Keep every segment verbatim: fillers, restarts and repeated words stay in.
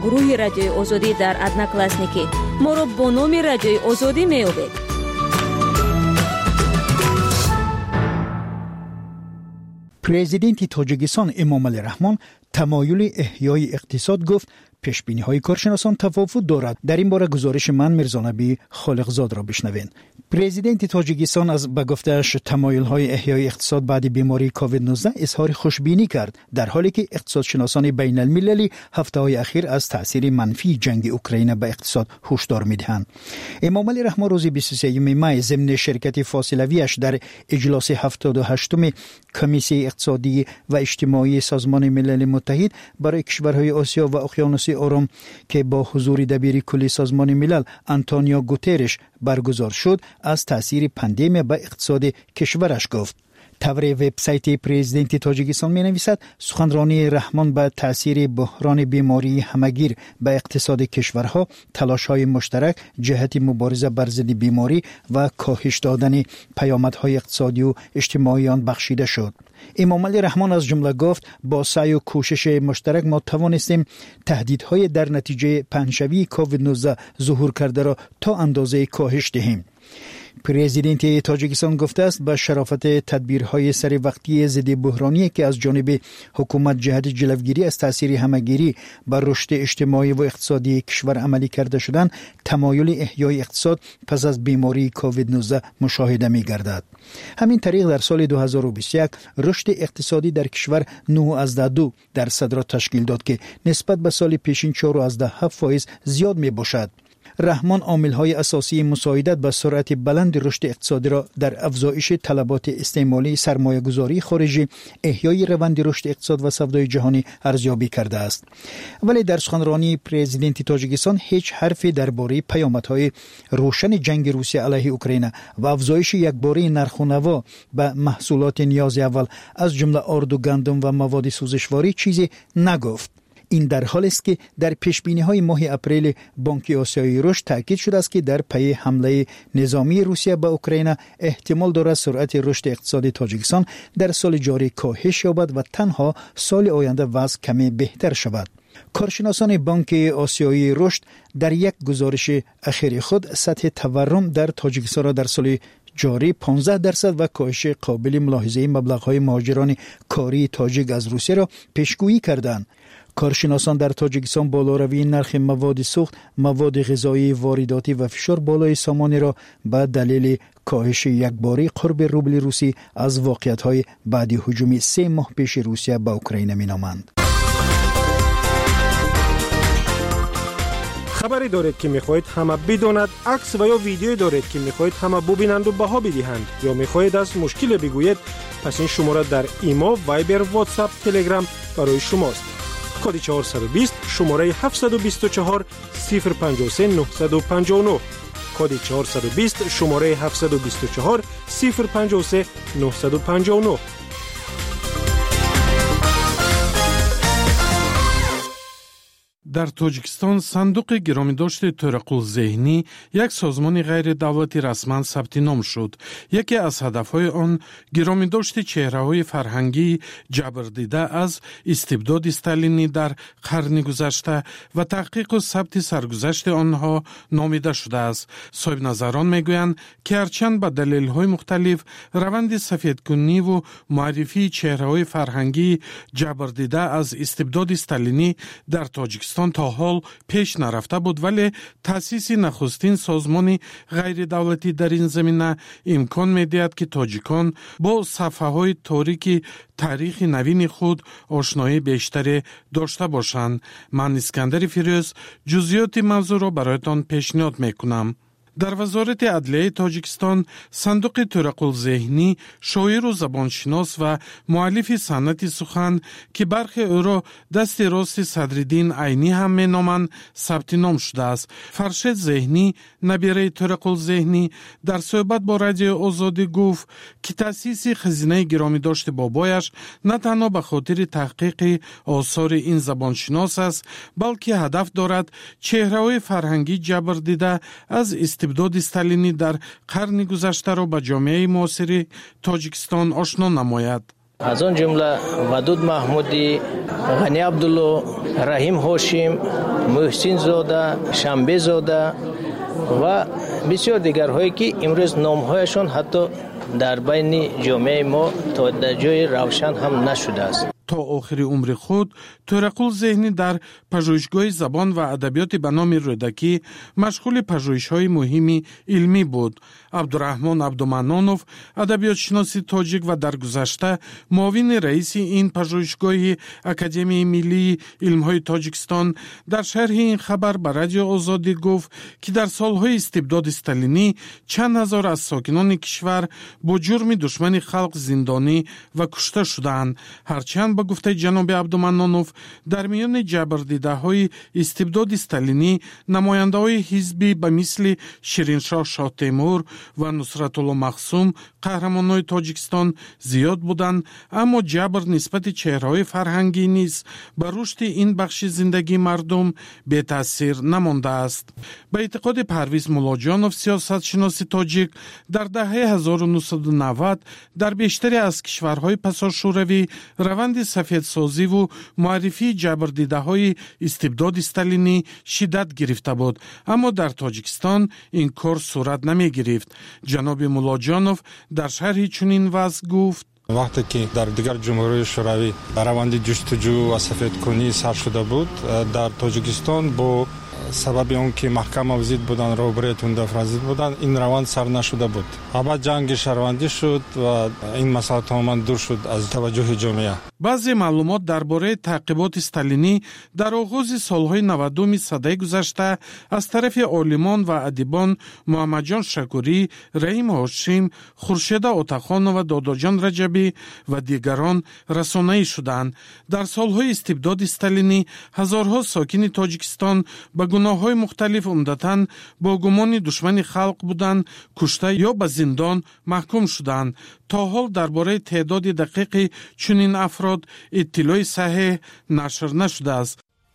گروه رادیوی آزادی در ادناکلاسنیکی ما را با نام رادیوی آزادی می‌یابید. پرزیدنت تاجیکستان امامعلی رحمان تمایل احیای اقتصاد گفت پیشبینی های کارشناسان تفاوت دارد. در این باره گزارش من میرزا نبی خالقزاد را بشنوین. پرزیدنت تاجیکستان از به گفته‌اش تمایل های احیای اقتصاد بعد بیماری کووید نوزده اظهار خوشبینی کرد، در حالی که اقتصادشناسان بین المللی هفته های اخیر از تاثیر منفی جنگ اوکراین به اقتصاد هشدار میدهند. امامعلی رحمان روز بیست و سوم می ضمن شرکت فاصله‌ایش در اجلاس هفتاد و هشتم کمیسیون اقتصادی و اجتماعی سازمان ملل متحد برای کشورهای آسیا و اقیانوس آرام که با حضور دبیر کلی سازمان ملل آنتونیو گوترش برگزار شد از تاثیر پاندمی به اقتصاد کشورش گفت. طور وبسایت پرزیدنت تاجیکستان می نویسد سخنرانی رحمان به تاثیر بحران بیماری همگیر به اقتصاد کشورها، تلاش‌های مشترک جهت مبارزه بر ضد بیماری و کاهش دادن پیامدهای اقتصادی و اجتماعی آن بخشیده شد. امامعلی رحمان از جمله گفت با سعی و کوشش مشترک ما توانستیم تهدیدهای در نتیجه پنه‌شوی کووید نوزده ظهور کرده را تا اندازه کاهش دهیم. پرزیدنت تاجیکستان گفته است به شرافت تدبیرهای سر وقتی ضد بحرانی که از جانب حکومت جهت جلوگیری از تاثیر همگیری بر رشد اجتماعی و اقتصادی کشور عملی کرده شدن، تمایل احیای اقتصاد پس از بیماری کووید نوزده مشاهده می گردد. همین طریق در سال دو هزار و بیست و یک رشد اقتصادی در کشور نه و دو درصد را تشکیل داد که نسبت به سال پیشین چهار و هفت فاصله زیاد می باشد. رحمان عامل‌های اساسی مساعدت به سرعت بلند رشد اقتصادی را در افزایش طلبات استعمالی سرمایه‌گذاری خارجی، احیای روند رشد اقتصاد و سودای جهانی ارزیابی کرده است. ولی در سخنرانی پرزیدنت تاجیکستان هیچ حرفی درباره پیامدهای روشن جنگ روسیه علیه اوکراین و افزایش یکباره نرخ و نوا به محصولات نیاز اول از جمله آرد و گندم و مواد سوزشواری چیزی نگفت. این در حالی است که در پیشبینی‌های ماه اپریل بانک آسیایی رشد تاکید شده است که در پی حمله نظامی روسیه به اوکراین احتمال دارد سرعت رشد اقتصادی تاجیکستان در سال جاری کاهش یابد و تنها سال آینده وضع کمی بهتر شود. کارشناسان بانک آسیایی رشد در یک گزارش اخیر خود سطح تورم در تاجیکستان را در سال جاری پانزده درصد و کاهش قابل ملاحظه مبلغ‌های مهاجران کاری تاجیک از روسیه را پیشگویی کردند. کارشناسان در تاجیکستان بالاروی نرخ مواد سوخت، مواد غذایی وارداتی و فشار بالای سامان را به دلیل کاهش یکباره قرب روبل روسی از واقعیت‌های بعد هجوم سه ماه پیش روسیه به اوکراین می‌نامند. خبری دارید که می‌خواهید همه بداند، عکس و یا ویدیویی دارید که می‌خواهید همه ببینند و بها بدهند، یا می‌خواهید از مشکل بگویید، پس این شماره در ایما، وایبر، واتساپ، تلگرام برای شماست. کد چهارصد و بیست شماره هفتصد و بیست و چهار صفر پنجاه و سه نهصد و پنجاه و نه، کد چهارصد و بیست شماره هفتصد و بیست و چهار صفر پنجاه و سه نهصد و پنجاه و نه. در تاجیکستان صندوق گرامیداشت طارق ذهنی یک سازمان غیر دولتی رسما ثبت نام شد. یکی از هدفهای آن گرامیداشت چهره‌های فرهنگی جبردیده از استبداد استالینی در قرن گذشته و تحقیق و ثبت سرگذشت آنها نامیده شده است. صاحب نظران میگویند که هرچند به دلایل مختلف روند سفیدکنی و معرفی چهره‌های فرهنگی جبردیده از استبداد استالینی در تاجیکستان تا حال پیش نرفته بود، ولی تأسیس نخستین سازمان غیر دولتی در این زمینه امکان می‌دهد که تاجیکان با صفحه‌های تاریک تاریخ نوین خود آشنایی بیشتری داشته باشند. من اسکندر فیروز جزئیات موضوع را برایتان پیشنهاد می‌کنم. در وزارت عدلیه تاجیکستان صندوق طارق ذهنی شاعر و زبانشناس و مؤلف صنعت سخن که برخی او را دست راست صدرالدین عینی هم می نامند ثبت نام شده است. فرشید ذهنی نبیره طارق ذهنی در صحبت با رادیو آزادی گفت که تأسیس خزینه گرامی داشت بابایش نه تنها به خاطر تحقیق آثار این زبانشناس است، بلکه هدف دارد چهره‌های فرهنگی جبردیده از استبداد استالینی در قرن گذشته را به جامعه معاصر تاجیکستان آشنا نماید. از آن جمله ودود محمودی، غنی عبدالله، رحیم هاشم، محسن زاده، شنبه زاده و بسیار دیگرهایی که امروز نامهایشان حتی در بین جامعه ما تا در جای روشن هم نشده است. تا آخر عمر خود طارق الذهنی در پژوهشگاه زبان و ادبیات به نام رودکی مشغول پژوهش‌های مهمی علمی بود. عبدالرحمن عبدالمنانوف ادبیات شناس تاجیک و در گذشته معاون رئیس این پژوهشگاه اکادمی ملی علم‌های تاجیکستان در شرح این خبر به رادیو آزادی گفت که در سالهای استبداد استالینی چند هزار از ساکنان کشور با جرم دشمن خلق زندانی و کشته شدند. هرچند به گفته جناب عبدالمنانوف در میان جبردیده‌های استبداد استالینی نماینده‌های حزبی به مثل شیرینشاه شاه تیمور و نصرت الله مخصوم قهرمانان تاجیکستان زیاد بودند، اما جبر نسبت چهره‌های فرهنگی نیز بر رشد این بخش زندگی مردم بی تاثیر نمانده است. به اعتقاد پرویز ملاجانوف سیاستشناس تاجیک در دهه هزار و نهصد و نود در بیشتری از کشورهای پساشوروی روند سفیدسازی و معرفی جبردیده‌های استبداد استالینی شدت گرفته بود، اما در تاجیکستان این کار صورت نمی گرفت. جناب ملاجانوف در شرح چنین وضع گفت: وقتی که در دیگر جمهوری شوروی روند جستجو و سفیدکنی سر شده بود، در تاجیکستان با سبب اون که محکم و ضد بودن، روبروی تند فرزید بودن، این روند سر نشده بود. بعد جنگ شهروندی شد و این مسئله تماما دور شد از توجه جامعه. بعضی معلومات درباره تعقیبات استالینی در آغاز سالهای نودم سده گذشته از طرف عالمان و ادیبان محمد جان شکوری، رحیم هاشم، خورشید آتاخان و داداجان رجبی و دیگران رسانه‌ای شدند. در سالهای استبداد استالینی هزارها ساکن تاجیکستان به گناه‌های مختلف عمدتاً با گمان دشمن خلق بودند، کشته یا به زندان محکوم شدند. تا حال درباره تعداد دقیق چنین افراد اطلاع صحیح نشر نشده است.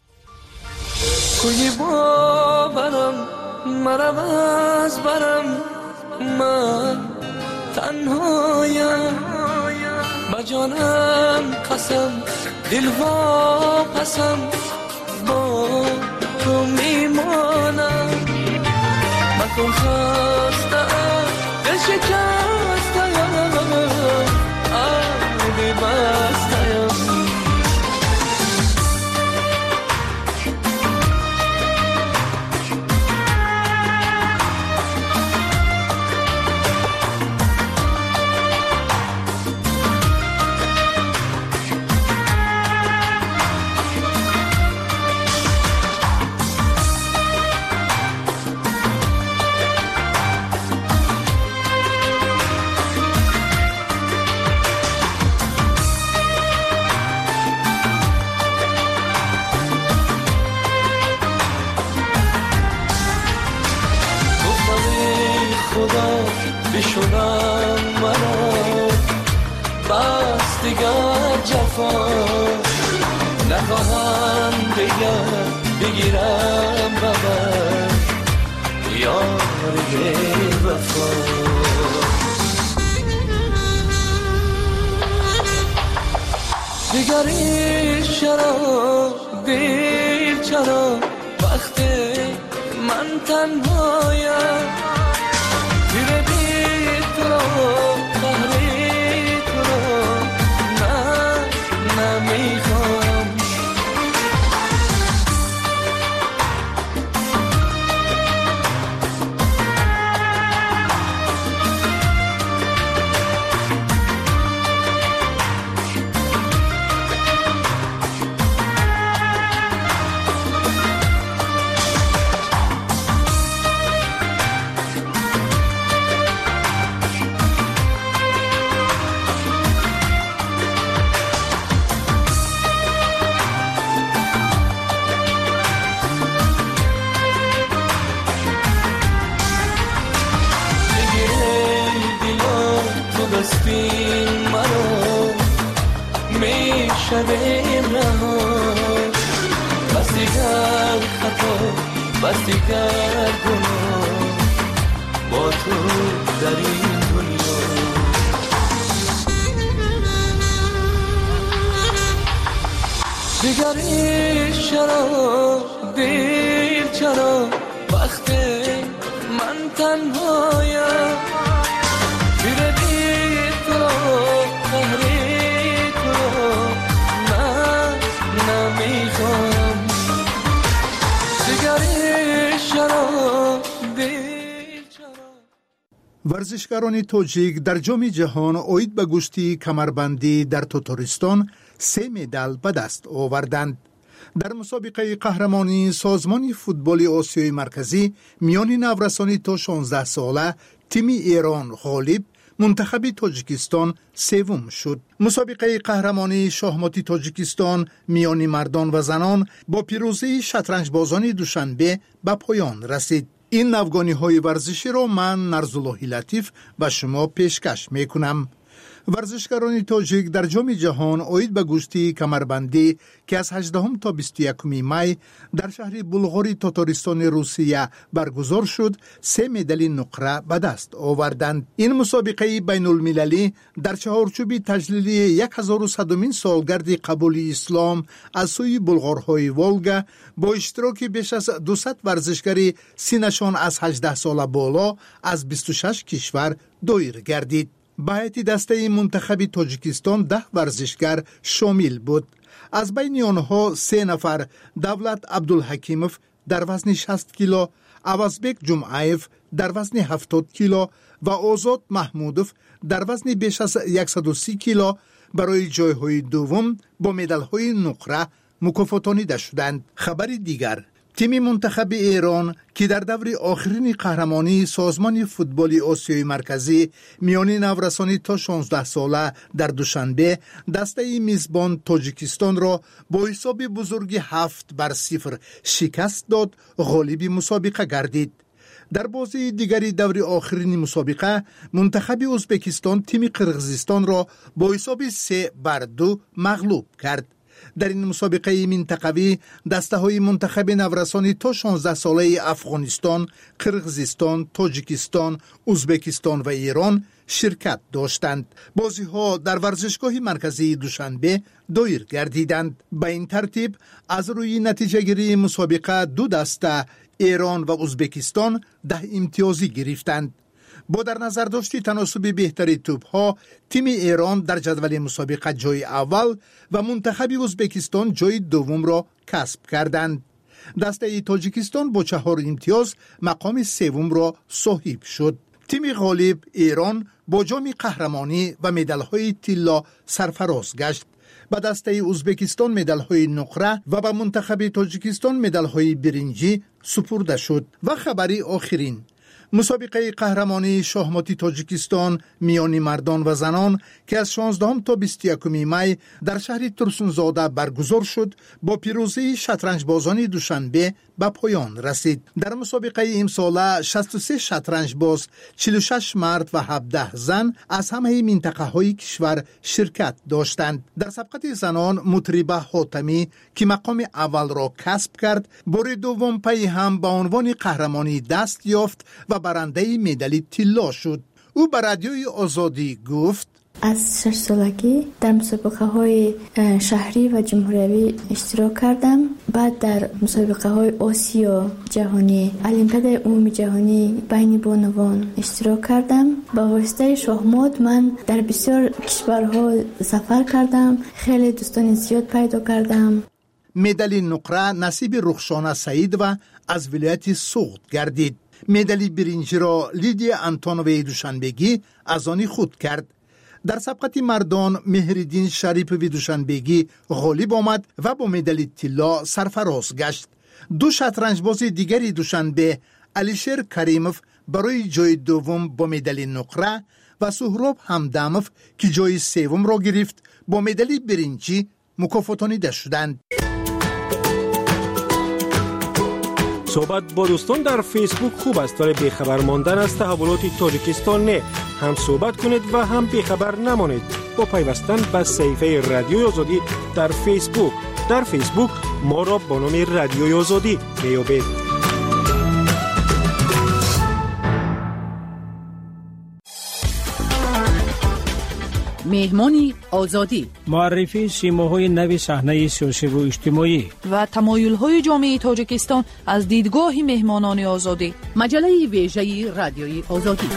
کوی باورم مرم از برم، من تنهایم با جانم قسم، دل وا پسم با تو میمانم. مکن خستم دل شکستم، آبی بستم. بشونم مرا بس دیگر جفا، نخواهم دیگر بگیرم ببر یار بی وفا. دیگر این شراب دیر چرا وقتی من تنهایم، دیره بی تو رو قهری تو رو من نمیخوام. بستین منو میشویم رها، بس دیگر خطا بس دیگر گناه با تو در این دنیا. دیگری چرا دیر چرا وقتی من تنهایم دیره دیر تو قهری تو من نمیخوام دیگری چرا دیر چرا. ورزشکاران تاجیک در جام جهان اوید به گشتی کمربندی در تاتارستان سه مدال به دست آوردند. در مسابقه قهرمانی سازمان فوتبال آسیای مرکزی میان نورسانی تا شانزده ساله تیم ایران غالب، منتخب تاجیکستان سوم شد. مسابقه قهرمانی شاهماتی تاجیکستان میان مردان و زنان با پیروزی شطرنج بازان دوشنبه به پایان رسید. این نوگانی های ورزشی را من نرزالله لطیف به شما پیشکش می کنم. ورزشکاران تاجیک در جام جهان اوید به گشتی کمربندی که از هجدهم تا بیست و یکم می در شهر بلغاری تاتارستان روسیه برگزار شد سه مدال نقره به دست آوردند. این مسابقه بین المللی در چهارچوب تجلیل هزار و صدمین سالگرد قبول اسلام از سوی بلغارهای والگا با اشتراک بیش از دویست ورزشکار سینشان از هجده سال بالا از بیست و شش کشور دایر گردید. به هیئت دسته منتخب تاجیکستان ده ورزشکار شامل بود. از بین آنها سه نفر دولت عبدالحکیموف در وزن شصت کیلو، عوضبک جمعایف در وزن هفتاد کیلو و آزاد محمودوف در وزن بیش از صد و سی کیلو برای جایهای دوم با مدال‌های نقره مکافاتانیده شدند. خبر دیگر، تیم منتخب ایران که در دور آخرین قهرمانی سازمان فوتبال آسیای مرکزی میان نورسانی تا شانزده ساله در دوشنبه دسته میزبان تاجیکستان را با حساب بزرگ هفت بر صفر شکست داد، غالب مسابقه گردید. در بازی دیگری دور آخرین مسابقه منتخب ازبکستان تیم قرقیزستان را با حساب سه بر دو مغلوب کرد. در این مسابقه منطقوی دسته های منتخب نورسانی تا شانزده ساله افغانستان، قرقیزستان، تاجیکستان، ازبکستان و ایران شرکت داشتند. بازی ها در ورزشگاه مرکزی دوشنبه دایر گردیدند. به این ترتیب از روی نتیجه گیری مسابقه دو دسته ایران و ازبکستان ده امتیازی گرفتند. با در نظر داشتی تناسب بهتری توپ‌ها، تیم ایران در جدول مسابقه جای اول و منتخب ازبکستان جای دوم را کسب کردند. دسته تاجیکستان با چهار امتیاز مقام سوم را صاحب شد. تیم غالب ایران با جام قهرمانی و مدال‌های طلا سرفراز گشت. به دسته ازبکستان مدال‌های نقره و به منتخب تاجیکستان مدال‌های برنجی سپرده شد. و خبری آخرین، مسابقه قهرمانی شاهماتی تاجیکستان میان مردان و زنان که از شانزدهم تا بیست و یکم می در شهر ترسونزاده برگزار شد با پیروزی شطرنج بازان دوشنبه به پایان رسید. در مسابقه امساله شصت و سه شطرنج باز، چهل و شش مرد و هفده زن از همه منطقه های کشور شرکت داشتند. در سبقت زنان مطربه حاتمی که مقام اول را کسب کرد، بار دوم پی هم به عنوان قهرمانی دست یافت و برنده مدال طلا شد. او به رادیوی آزادی گفت: از شش سالگی در مسابقه های شهری و جمهوری اشتراک کردم. بعد در مسابقه های آسیا جهانی، المپیاد عمومی جهانی بین بانوان اشتراک کردم. با واسطه شاهمات من در بسیار کشورها سفر کردم، خیلی دوستان زیاد پیدا کردم. مدال نقره نصیب رخشانه سعید و از ولایت سوخت گردید. مدال برنجی را لیدیا انتونوی دوشنبگی از آن خود کرد. در سبقت مردان مهرالدین شریف وی دوشنبگی غالب آمد و با مدال طلا سرفراز گشت. دو شطرنج باز دیگری دوشنبه، علیشیر کریموف برای جای دوم با مدال نقره و سهراب همدموف که جای سوم را گرفت با مدال برنجی مکافاتانیده شدند. صحبت با دوستان در فیسبوک خوب است، ولی بیخبر ماندن از تحولات تاجیکستان نه. هم صحبت کنید و هم بیخبر نمانید با پیوستن به صفحه رادیوی آزادی در فیسبوک. در فیسبوک ما را با نام رادیوی آزادی میابید. مهمانی آزادی، معرفی سیماهای نوی صحنه سیاسی و اجتماعی و تمایل‌های جامعه تاجیکستان از دیدگاه مهمانان آزادی. مجله ویژه رادیوی آزادی.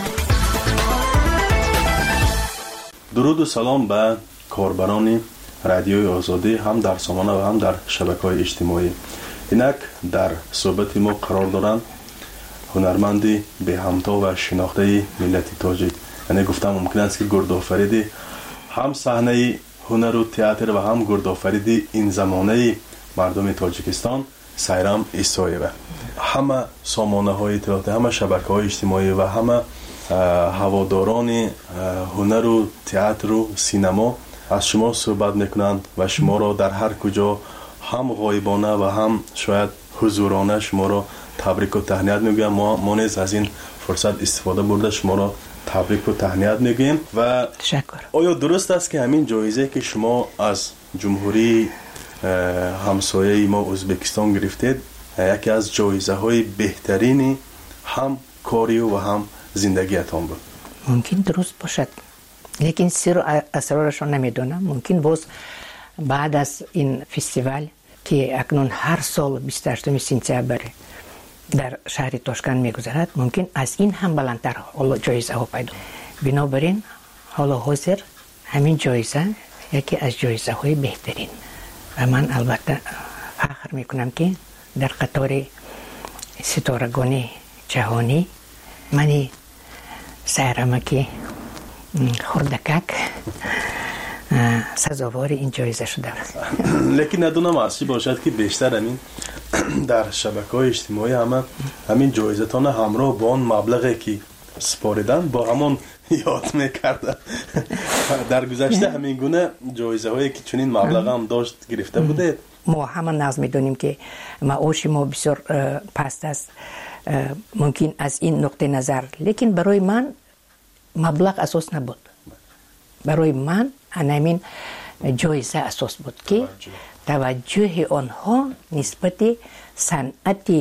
درود و سلام به کاربران رادیوی آزادی، هم در سامانه و هم در شبکه‌های اجتماعی. اینک در صحبت ما قرار دارند هنرمندی به همتا و شناخته ملت تاجیک. یعنی گفتم ممکن است که گردآفریدی هم صحنه هنر و تئاتر و هم گردآفریدی این زمانه مردم تاجیکستان سایرام ایسایه. همه سامانه های اطلاعاتی، همه شبکه های اجتماعی و همه هواداران هنر و تئاتر و سینما از شما صحبت میکنند و شما را در هر کجا هم غایبانه و هم شاید حضورانه شما را تبریک و تهنیت میگویم. ما ما نیز از این فرصت استفاده برده شما را تبریک و تهنیت میگیم. و تشکر. آیا درست است که همین جایزه که شما از جمهوری همسایه ما ازبکستان گرفتید یکی از جایزه های بهترین هم کاری و هم زندگیتان بود؟ ممکن درست باشد، لیکن سر و اسرارشون نمیدونم. ممکن باز بعد از این فستیوال که اکنون هر سال بیست و هشتم سپتامبر در شهر تاشکند میگذرد، ممکن از این هم بلندتر حالا جایزه ها پیدا. بنابراین حالا حاضر همین جایزه یکی از جایزه های بهترین و من البته فخر میکنم که در قطار ستارگان جهانی منی سیرمکی خردکک سزاوار این جایزه شده. لیکن ندونم اصلی باشد که بیشتر همین در شبکه‌های اجتماعی همه همین جایزتان همراه با آن مبلغی که سپاریدن با همون یاد میکردن. در گذشته همین گونه جایزه هایی که چنین مبلغ هم داشت گرفته بوده. ما همه نظر میدونیم که معاش ما بسیار پست است ممکن از این نقطه نظر، لیکن برای من مبلغ اساس نبود. برای من همین جایزه اساس بود که توجه آنها نسبت صنعت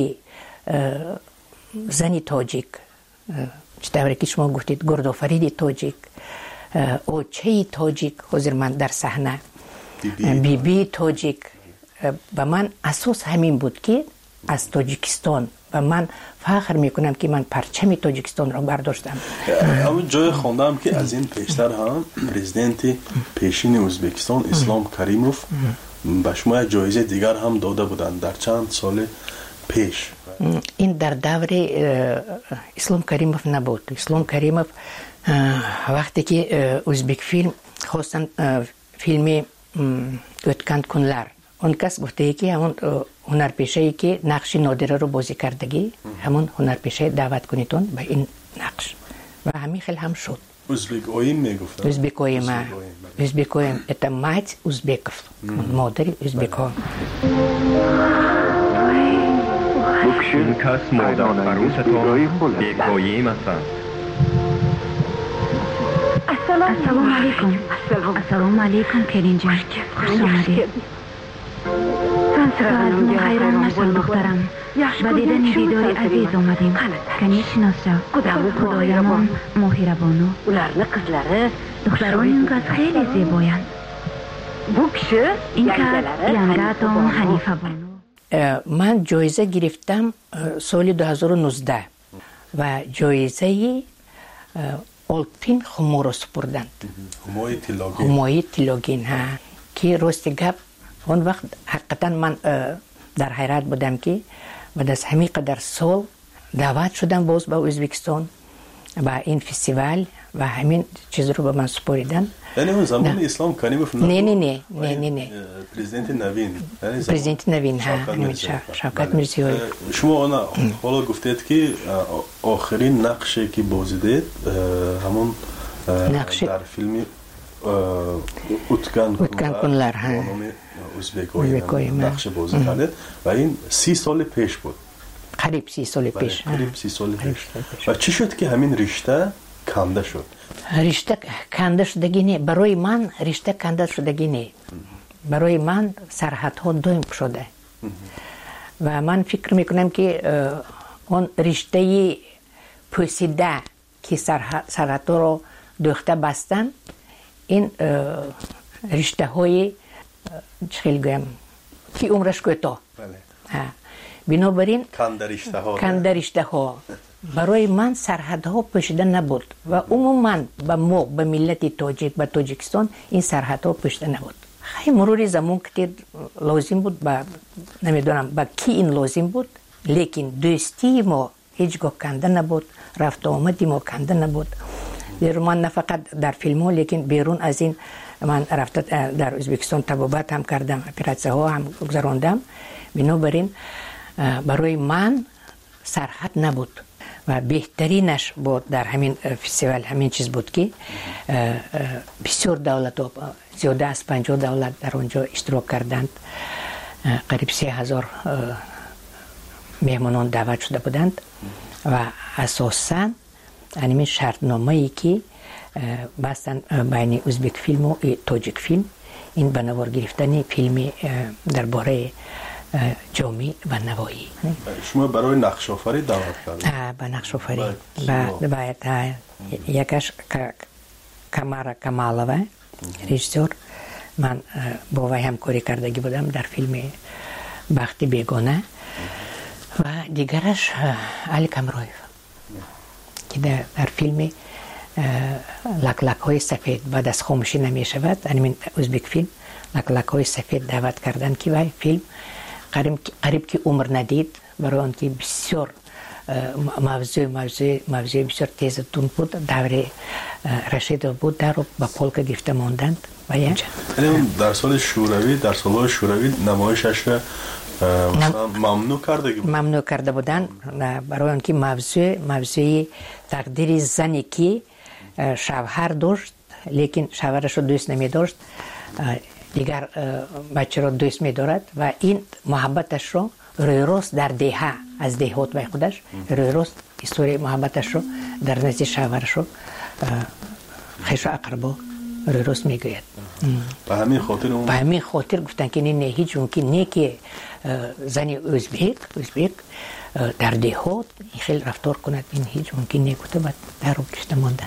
زنی تاجیک، چطوری که شما گفتید گردآفرید تاجیک، اوچه تاجیک، حضور من در صحنه بی بی تاجیک، و من اساس همین بود که از تاجیکستان و من فخر میکنم که من پرچم تاجیکستان را برداشتم. اما جای خوندم که از این پیشتر هم پرزیدنت پیشین ازبکستان اسلام کریموف به شما جایزه دیگر هم داده بودند در چند سال پیش. این در دور اسلام کریموف نبود. اسلام کریموف وقتی که ازبک فیلم خواستن فیلم اوتکند کنلر، اون کس گفته که همون هنرپیشه‌ای که نقش نادره رو بازی کردگی همون هنرپیشه دعوت کنیتون به این نقش و همین خیلی هم شد. ازبک اویم میگفتن. ازبک اویم ازبک اویم это мать узбеков، مادر ازبک ها. این کس مادر فروشتان بیکاییم هستند. السلام علیکم. السلام علیکم کرین جان، خوش آمدید. سلام خیران مشال دخترم، با دیدن دیدار عزیز آمدیم. کنی شناسا خدایمان مهربانو، دختران این کس خیلی زیبایند. این کس ینگاتان حنیفه بانو. من جایزه گرفتم سال دو هزار و نوزده و جایزه آلپین خمو را سپردند. همای تیلاگین ها که راست گپ اون وقت حقیقتا من در حیرت بودم که بعد از همین قدر سال دعوت شدم باز به ازبکستان و این فستیوال و همین چیز رو به من سپاریدن. یعنی اون زمان اسلام کریموف نبود؟ نه نه نه نه نه نه پرزیدنت نوین پرزیدنت نوین ها شوکت میرزیوی. شما انا حالا گفتید که آخرین نقشی که بازیدید همون در فیلم اوتکند کنلر ها ازبکوی نقش بازی کردید و این سی سال پیش بود. قریب سی سال پیش. قریب سی سال پیش. و چی شد که همین رشته کنده شد؟ رشته کنده شدگی نه، برای من رشته کنده شدگی نه، برای من سرحدها دویم شده و من فکر میکنم که اون رشته پوسیده که سرحدها رو دوخته بستن این رشته های چخیل گویم کی عمرش کوتاه بله بنابراین کندرشته ها برای من سرحدها پوشیده نبود و عموما به ما به ملت تاجیک به تاجیکستان این سرحدها پوشیده نبود. خیلی مرور زمان که لازم بود با نمیدونم با کی این لازم بود، لیکن دوستی ما هیچگاه کنده نبود، رفت آمدی ما کنده نبود. در من نه فقط در فیلم ها لیکن بیرون از این من رفت در ازبکستان طبابت هم کردم، اپراسیون ها هم گذراندم. بنابراین برای من سرحد نبود و بهترینش بود در همین فستیوال همین چیز بود که بسیار دولت ها زیاده از پنجاه دولت در اونجا اشتراک کردند، قریب سه هزار مهمانان دعوت شده بودند و اساساً همین شرطنامه ای که بستن بین ازبک فیلم و تاجیک فیلم این به نوار گرفتن فیلم درباره جامعه و نوایی. شما برای نقش آفری دعوت کردید؟ به نقش آفری باید یکش کمارا کمالوه رژیسور، من با وی همکاری کردگی بودم در فیلم بخت بیگانه و دیگرش علی کمرویف که در, در فیلم لک لک های سفید بعد از خاموشی نمی شود همین ازبک فیلم لک لک های سفید دعوت کردن که وی فیلم قریب, قریب که عمر ندید برای آن که بسیار موضوع موضوع موضوع بسیار تیزتون بود، دور رشید بود در رو با پولک گرفته ماندند و یعنی در سال شوروی در سال شوروی نمایشش مثلا ممنوع کرده بود ممنوع کرده بودن برای آن که موضوع موضوع تقدیر زنی که شوهر داشت لیکن شوهرش رو دوست نمی داشت، دیگر بچه رو دوست می دارد و این محبتش رو روی راست در دهه از دهات به خودش روی راست استوری محبتش رو در نزد شوهرش رو خیش و اقربا روی راست می گوید. به همین خاطر اون به همین خاطر گفتن که نه هیچ ممکن نه که زنی ازبک ازبک در دهات خیلی رفتار کند، این هیچ ممکن نه گفته بعد در رو گرفته ماندن.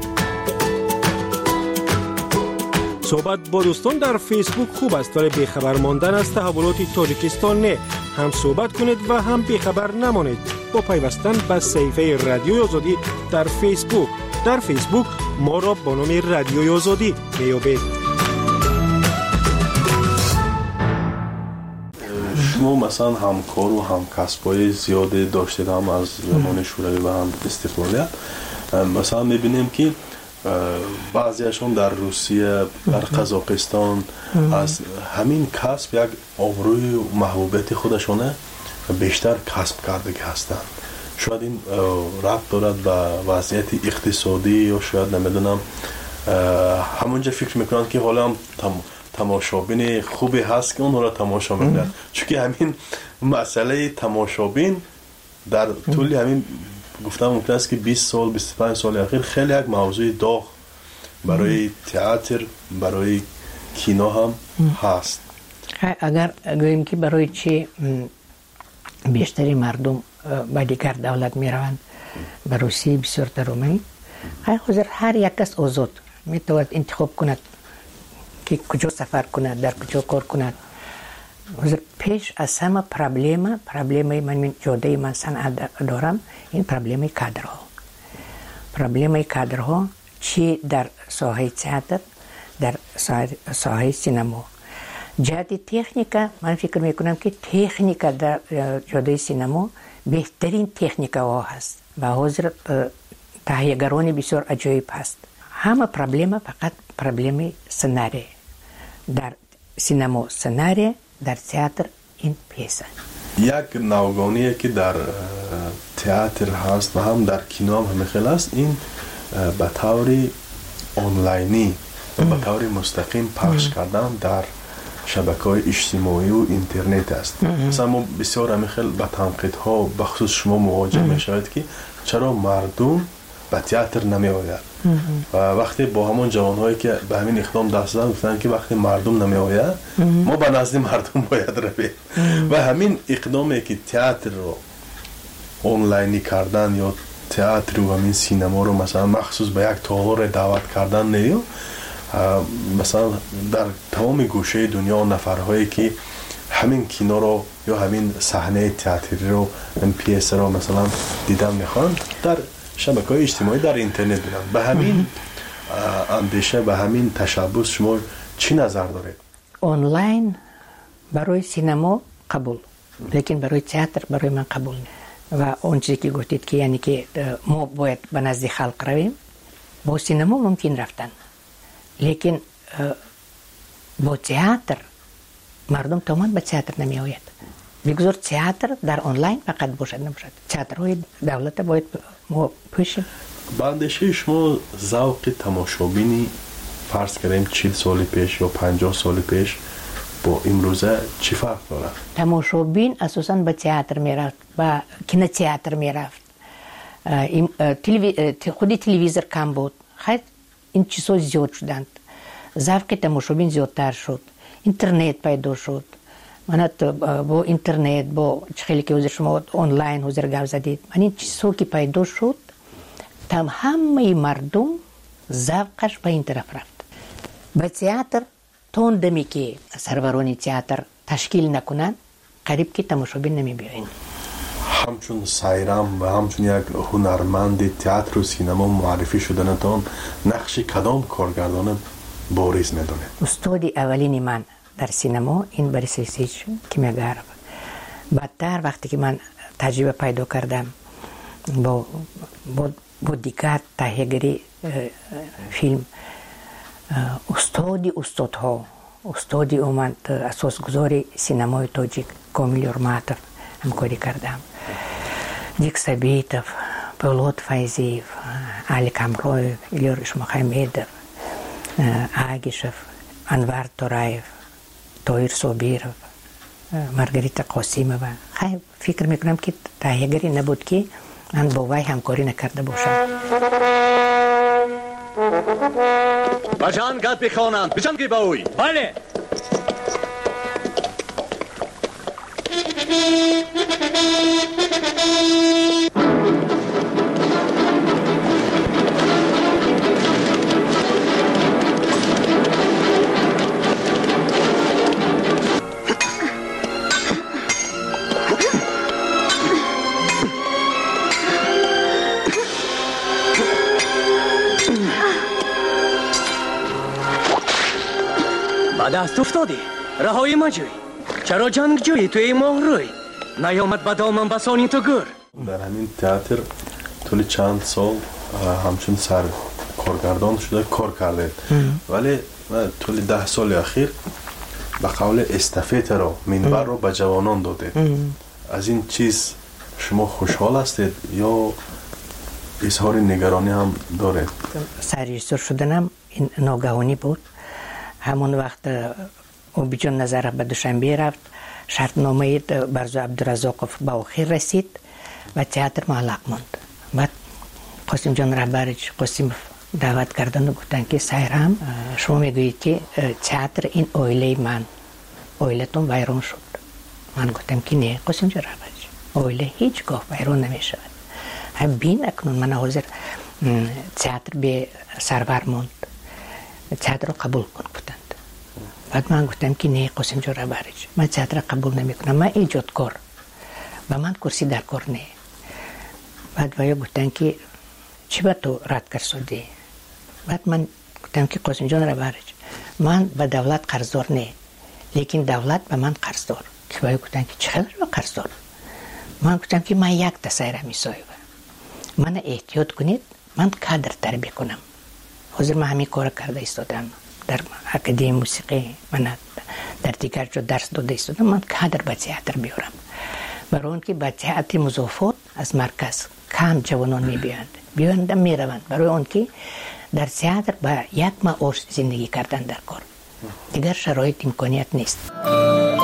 صحبت با دوستان در فیسبوک خوب است ولی بیخبر ماندن از تحولات تاجیکستان نه. هم صحبت کنید و هم بیخبر نمانید با پیوستن به صفحه رادیوی آزادی در فیسبوک. در فیسبوک ما را با نام رادیوی آزادی میابید. شما مثلا همکار و همکسبای زیاده داشتید هم از زمان شوروی و هم استقلالیت. مثلا میبینیم که بعضیشون در روسیه در قزاقستان از همین کسب یک آبروی و محبوبیت خودشونه بیشتر کسب کرده هستند. شاید این ربط دارد به وضعیت اقتصادی یا شاید نمیدونم همونجا فکر میکنند که حالا هم تماشابین خوبی هست که اون را تماشا میکنند، چون که همین مسئله تماشابین در طول همین گفتم ممکن است که بیست سال بیست و پنج سال اخیر خیلی یک موضوع داغ برای تئاتر برای کینو هم هست. اگر گوییم که برای چی بیشتری مردم به دیگر دولت می روند به روسیه بسیار ترومی، حاضر هر یک کس آزاد می تواند انتخاب کند که کجا سفر کند در کجا کار کند. حاضر پیش از همه پرابلم پرابلم من جاده من صنعت دارم این پرابلم کادرها پرابلم کادرها چی در ساحه تئاتر در ساحه سینما جهت تکنیکا من فکر میکنم که تکنیکا در جاده سینما بهترین تکنیکا ها هست و حاضر تهیه‌گران بسیار عجیب هست. همه پرابلم فقط پرابلم سناریو در سینما سناریو در تئاتر این پیسه یک نوگانیه که در تئاتر هست و هم در کینو هم خیلی است، این به طور آنلاینی به طور مستقیم پخش کردن در شبکه‌های اجتماعی و اینترنت است. مثلا ما بسیار همیخیل با تنقیدها بخصوص شما مواجه میشوید که چرا مردم به تئاتر نمی آید و وقتی با همون جوانهایی که به همین اقدام دست زدن گفتن که وقتی مردم نمی آید ما به نزد مردم باید رویم و همین اقدامی که تئاتر رو آنلاینی کردن یا تئاتر و همین سینما رو مثلا مخصوص به یک تالار دعوت کردن نیو مثلا در تمام گوشه دنیا نفرهایی که همین کینو رو یا همین صحنه تئاتری رو این پیس رو مثلا دیدن میخوان در شبکه‌های اجتماعی در اینترنت بینن. به همین اندیشه به همین تشبث شما چی نظر دارید؟ آنلاین برای سینما قبول، لیکن برای تئاتر برای من قبول نیست. و اون چیزی که گفتید که یعنی که ما باید به نزد خلق رویم، با سینما ممکن رفتن، لیکن با تئاتر مردم تمام به تئاتر نمی آید. بگذار تئاتر در آنلاین فقط باشد نباشد. تئاترهای دولت باید ما پوشیم. با اندیشه شما ذوق تماشابینی فرض کنیم چهل سال پیش یا پنجاه سال پیش با امروزه چی فرق داره؟ تماشابین اساساً به تئاتر میرفت، به کینو تئاتر میرفت. خودی تلویزیون کم بود. خیلی این چیزها زیاد شدند. ذوق تماشابین زیادتر شد. اینترنت پیدا شد. من با اینترنت با خیلی که حضور شما آنلاین حضور گپ زدید، من این چیزها که پیدا شد تم همه مردم ذوقش به این طرف رفت. به تئاتر تون دمی که سرورانی تئاتر تشکیل نکنن قریب که تماشابین نمی بیاین. همچون سایرام و همچون یک هنرمند تئاتر و سینما معرفی شدنتان نقش کدام کارگردان بارز میدونه؟ استاد اولین من در سینما این بوریس لیسیچ کیمیاگرف. بعدتر وقتی که من تجربه پیدا کردم با با, با دیگر تهیه‌گری فیلم، استادی استادها استادی اومد اساسگذار سینمای تاجیک کامیل یورماتوف همکاری کردم. دیک سبیتوف، پولاد فایزیف، علی کامرویف، ایلور اشمخمیدوف، آگیشوف، انوار تورایف، تویر صابیروف، مارگریتا قاسیمووا. خیلی فکر میکنم که تهیه‌گری نبود که من با وی همکاری نکرده باشم. بجان گد بخوانند، بجان گی باوی. بله. دست افتادی رهایی مجوی، چرا جنگ جویی توی ماه روی نیامد به دامن بسانی تو گر. در همین تئاتر طول چند سال همچون سر کارگردان شده کار کرده، ولی طول ده سال اخیر به قول استافت رو منبر رو به جوانان داده. از این چیز شما خوشحال هستید یا اظهار نگرانی هم داره؟ سرریزور شدنم این ناگهانی بود. همون وقت اوبیجان نظر به دوشنبه رفت، شرطنامه برزو عبدالرزاقوف به آخر رسید و تئاتر معلق ماند. بعد قاسم جان رهبرش قاسم دعوت کردن و گفتن که سایرام شما میگویید که تئاتر این اویله من، اویلتون ویران شد. من گفتم که نه قاسم جان رهبرش، اویله هیچگاه ویران نمی شود. هم بین اکنون من حاضر تئاتر به سرور ماند، تئاتر رو قبول کن گفتند. بعد من گفتم که نه قاسم جان رهبرش، من تئاتر قبول نمی کنم، من ایجادکار و من کرسی در کار نه. بعد ویا گفتن که چی با تو رد کرد؟ بعد من گفتم که قاسم جان رهبرش، من به دولت قرضدار نه، لیکن دولت به من قرضدار. که ویا گفتن که چقدر به قرضدار؟ من گفتم که من یک تسایره میسایم، من احتیاط کنید، من کادر تربیت کنم. حاضر من همین کار کرده ایستادم در اکادمی موسیقی، من در دیگر جا درس داده ایستادم، من کادر به تئاتر بیارم. برای اون که به تئاتر مضافات از مرکز کم جوانان میبیاند، بیاند میروند، برای اون که در تئاتر با یک معاش زندگی کردن در کار، دیگر شرایط امکانیت نیست.